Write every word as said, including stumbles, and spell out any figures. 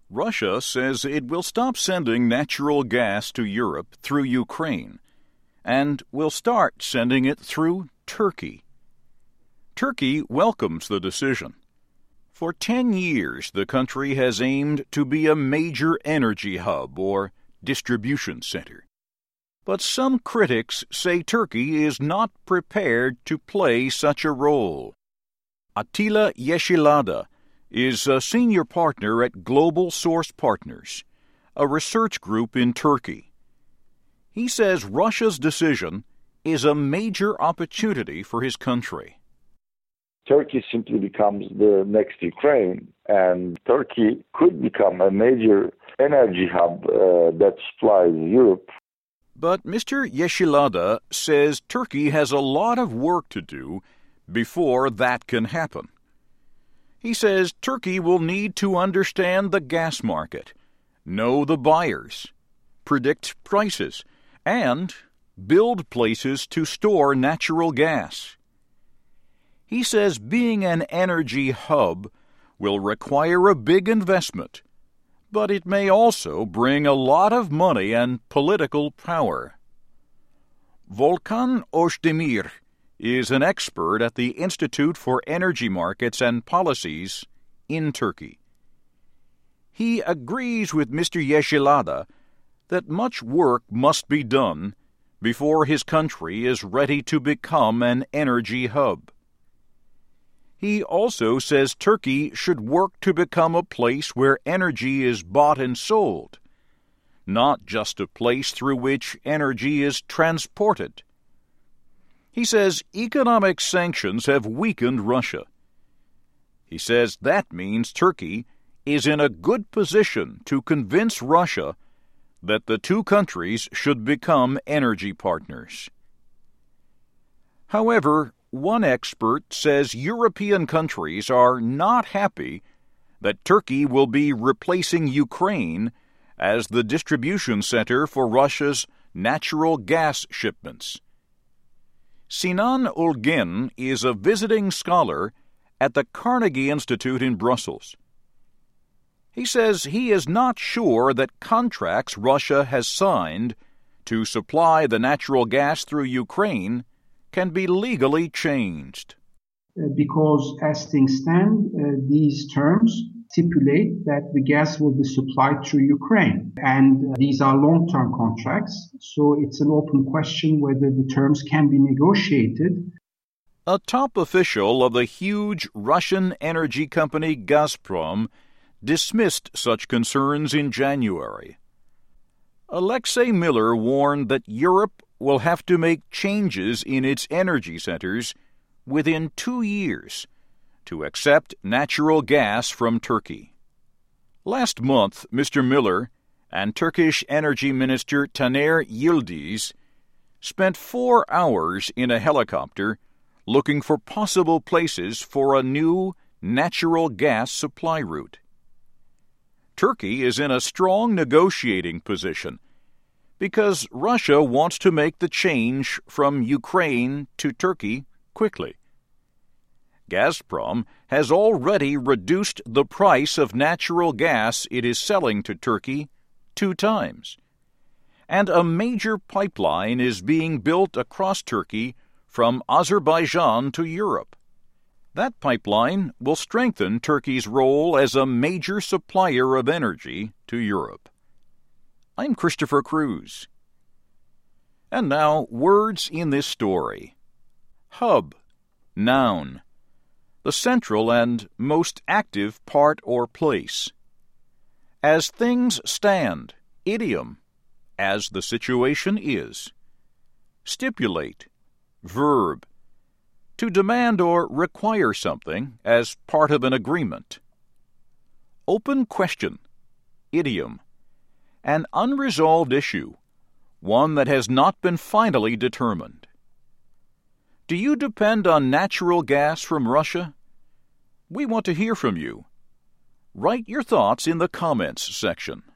Russia says it will stop sending natural gas to Europe through Ukraine and will start sending it through Turkey. Turkey welcomes the decision. For ten years, the country has aimed to be a major energy hub or distribution center. But some critics say Turkey is not prepared to play such a role. Attila Yeşilada is a senior partner at Global Source Partners, a research group in Turkey. He says Russia's decision is a major opportunity for his country. Turkey simply becomes the next Ukraine, and Turkey could become a major energy hub uh, that supplies Europe. But Mister Yeşilada says Turkey has a lot of work to do before that can happen. He says Turkey will need to understand the gas market, know the buyers, predict prices, and build places to store natural gas. He says being an energy hub will require a big investment, but it may also bring a lot of money and political power. Volkan Özdemir is an expert at the Institute for Energy Markets and Policies in Turkey. He agrees with Mister Yeşilada that much work must be done before his country is ready to become an energy hub. He also says Turkey should work to become a place where energy is bought and sold, not just a place through which energy is transported. He says economic sanctions have weakened Russia. He says that means Turkey is in a good position to convince Russia that the two countries should become energy partners. However, one expert says European countries are not happy that Turkey will be replacing Ukraine as the distribution center for Russia's natural gas shipments. Sinan Ulgen is a visiting scholar at the Carnegie Institute in Brussels. He says he is not sure that contracts Russia has signed to supply the natural gas through Ukraine can be legally changed. Because as things stand, uh, these terms stipulate that the gas will be supplied through Ukraine. And uh, these are long-term contracts, so it's an open question whether the terms can be negotiated. A top official of the huge Russian energy company Gazprom dismissed such concerns in January. Alexei Miller warned that Europe will have to make changes in its energy centers within two years to accept natural gas from Turkey. Last month, Mister Miller and Turkish Energy Minister Taner Yildiz spent four hours in a helicopter looking for possible places for a new natural gas supply route. Turkey is in a strong negotiating position because Russia wants to make the change from Ukraine to Turkey quickly. Gazprom has already reduced the price of natural gas it is selling to Turkey two times, and a major pipeline is being built across Turkey from Azerbaijan to Europe. That pipeline will strengthen Turkey's role as a major supplier of energy to Europe. I'm Christopher Cruz. And now, words in this story. Hub, noun. The central and most active part or place. As things stand, idiom. As the situation is. Stipulate, verb. To demand or require something as part of an agreement. Open question, idiom. An unresolved issue, one that has not been finally determined. Do you depend on natural gas from Russia? We want to hear from you. Write your thoughts in the comments section.